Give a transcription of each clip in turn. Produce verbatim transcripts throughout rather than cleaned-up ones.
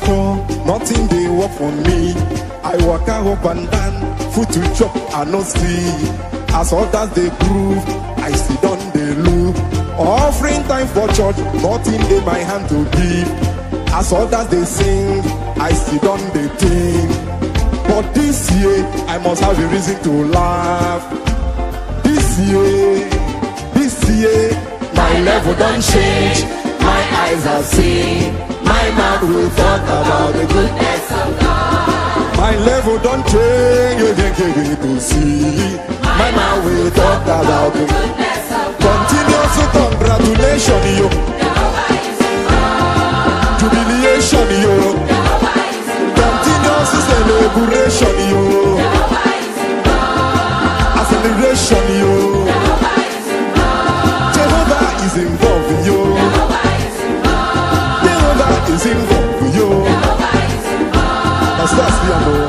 before, nothing they work for me. I walk out up and down, food to chop, I no see. As others they groove, I sit down they look. Offering time for church, nothing in my hand to give. As others they sing, I sit down they think. But this year, I must have a reason to laugh. This year, this year, my level don't change. My eyes have seen, my mouth will talk about the goodness of God. My level don't change, you can get it to see. My mouth will talk about the goodness of God. Continuous congratulations, yo. Jubilation, yo. Continuous celebration, yo. Acceleration, yo. Jehovah is involved, yo. Is involved with you. That's that's the amor.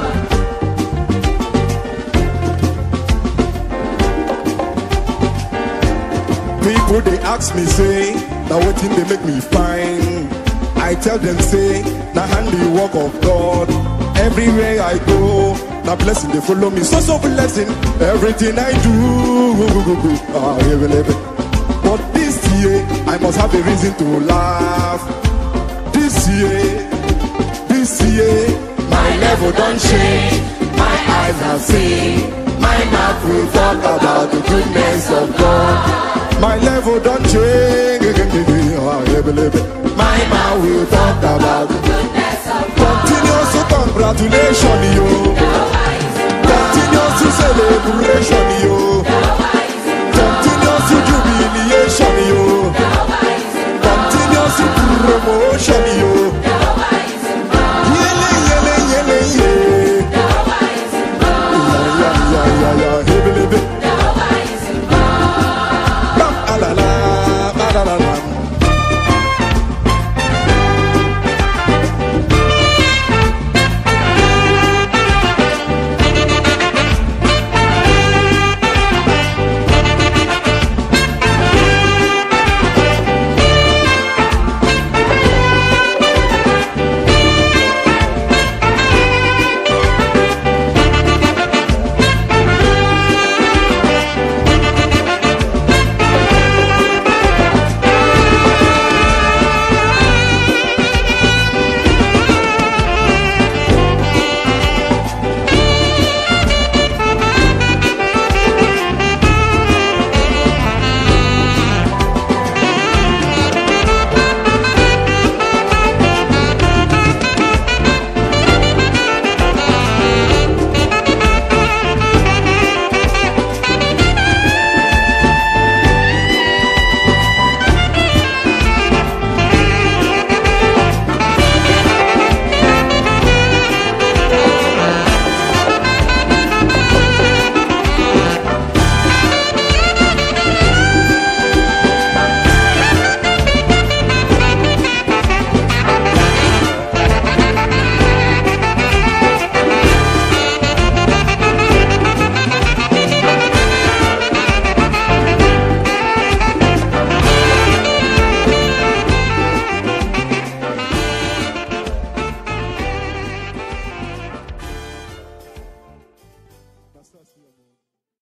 People they ask me say, now what thing they make me fine? I tell them say, now handiwork of God. Everywhere I go, now blessing they follow me. So so blessing everything I do. Ah, but this year I must have a reason to laugh. This year, this year, my level don't change. My eyes have seen, my mouth will talk about the goodness of God. My level don't change. My mouth will talk about the goodness of God. Continuous congratulations, yo. Continuous celebration, yo. Continuous jubilation, yo. Continuous promotion, yo.